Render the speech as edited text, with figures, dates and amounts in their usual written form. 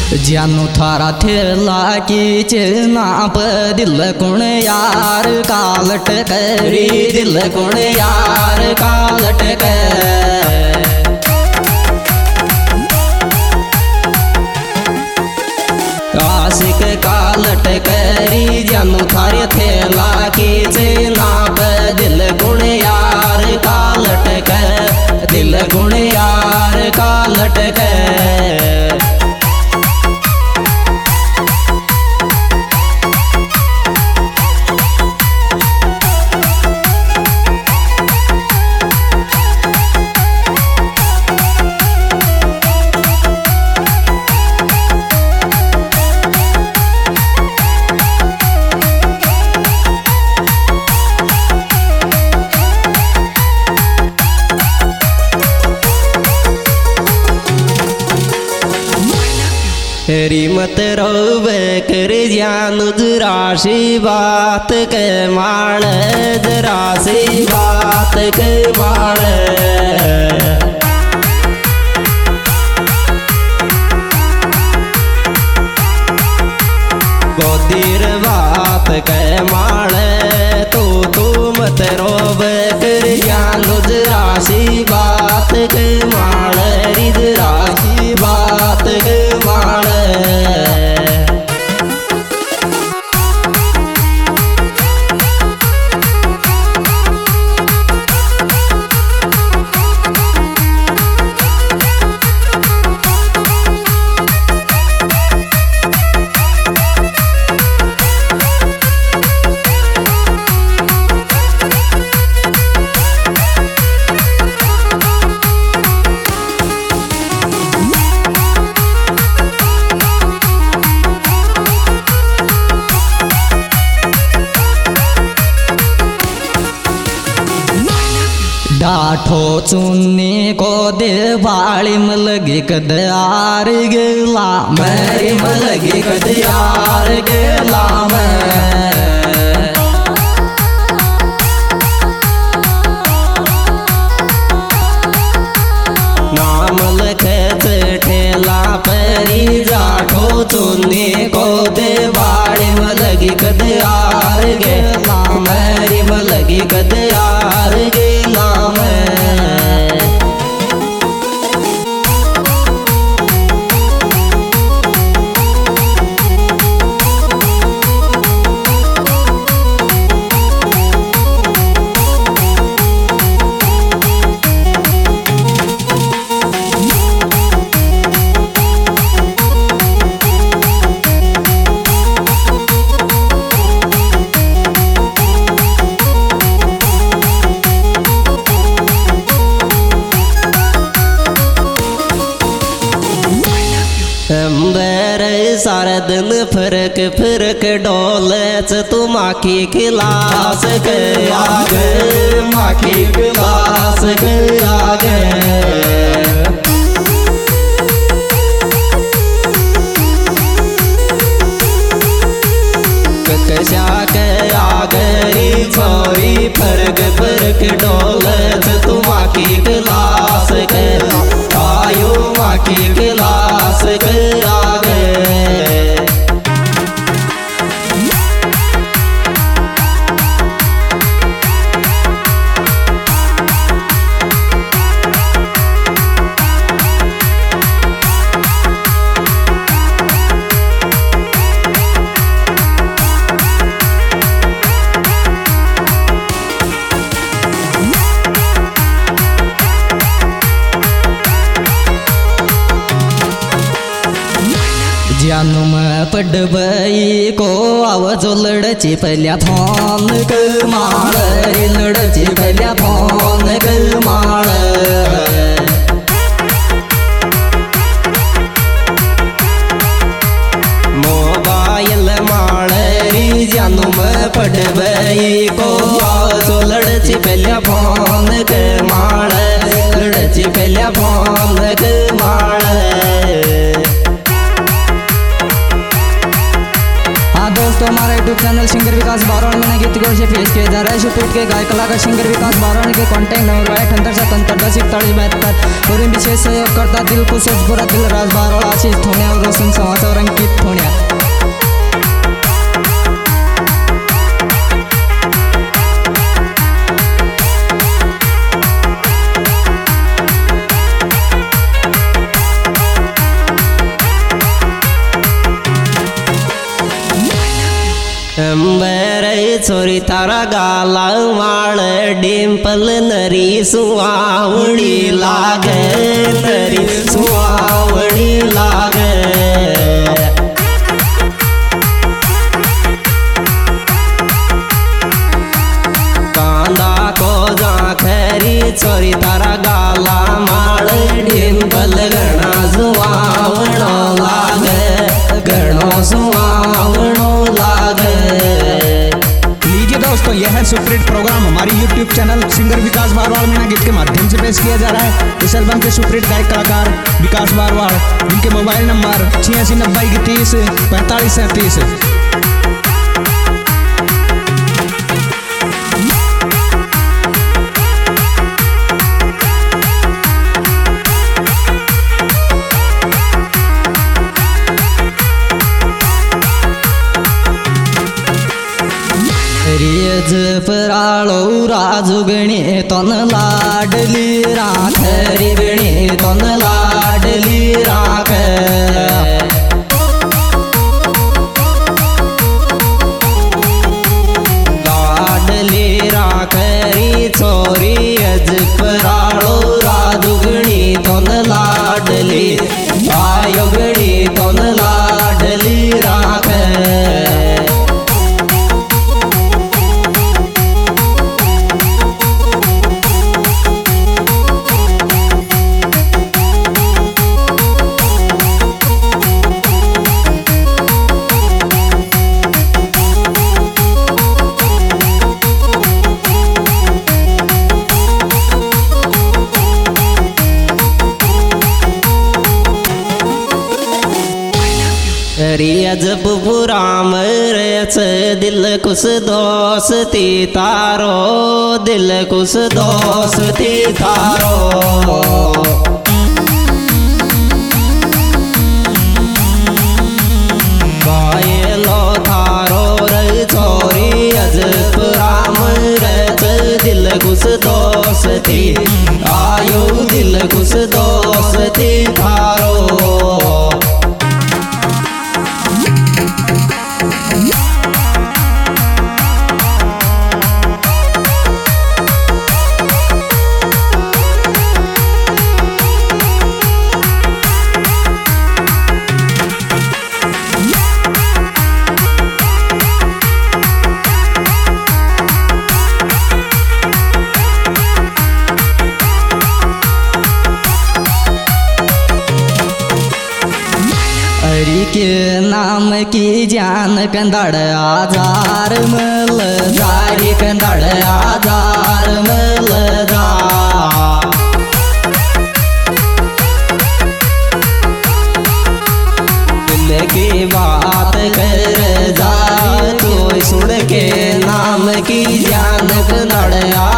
जानू थारा थेला की नाप दिल कुण यार कालट करी दिल कुण यार कालट आशिक कालट करी जानू थारे थेला की नाप दिल गुण यार कालट दिल गुण यार कालट तेरी मत रोवे कर जानू जरासी बात के माण जरासी बात के माण गोदीर बात के माण तू मत रोवे कर जानू जरासी बात के माण जरासी बात के माण डाठो चुन्नी को दे बाड़ी मलगी कदयार गेला मेरी मलगी कदयार गेला नाम लखे ठेला परी जाठो चुन्नी को दे बाड़ी मलगी कदयार गेला मेरी मलगी कदयार गेला सारा दिन फरक फरक डोले तुम आखी खिलास के आगे माखी खिलास के आगे कशा के आगे छोरी फरक फरक डोले तुम आखी खिलास के आयो माखी खिलास के आगे जानू में पडबई को आवाज लड़ची पहल्या फोन क माळ लड़ची पहल्या फोन क माळ मोबाइल माळ जानू में पडबई को आवाज लड़ची पहल्या फोन क माळ लड़ची पहल्या फोन क माळ दोस्तों हमारा यूट्यूब चैनल सिंगर विकास बारोन में गीत गौर से पेश किया जा रहा है। शूट के गायक कलाकार सिंगर विकास बारोन के कॉन्टैक्ट नंबर 58 77 10 41 72 और विशेष सहयोग करता दिल खुश बुरा दिल राज बारोड़ आशीष थोने और रोशन समाचार अंकित थोड्या छोरी तारा गाला माळ डिंपल नरी सुवावणी लागे नरी सुवावणी लागे कांदा को जाखरी छोरी तारा गाला माळ डिंपल गणा सुवावणो लागे गणो सुवावणो लागे। दोस्तों यह है सुपरहिट प्रोग्राम हमारी YouTube channel singer Vikas Barwad Meena गीत के माध्यम से पेश किया जा रहा है। इस एल्बम के सुपरहिट गायक कलाकार विकास बारवाड़, जिनके मोबाइल नंबर 8690 30 45 37। रियज पराळो राजुगणे तन लाडली राख रे गणे तन लाडली राख लाडली राख री छोरी अज पराळो राजुगणी तन लाडली आयोगणी तन लाडली राख रियज बुराम रच दिल कुछ दोस्ती तारो दिल कुछ दोस्ती तारो बायलो थारो रे छोरी अज पुराम रच दिल कुछ दोस्ती आयो दिल कुछ दोस्ती थारो के नाम की जान कंदड़ आजार मल जारी कंदड़ आजार मल जा दिल की बात कर जा तो सुन के नाम की जान कंदड़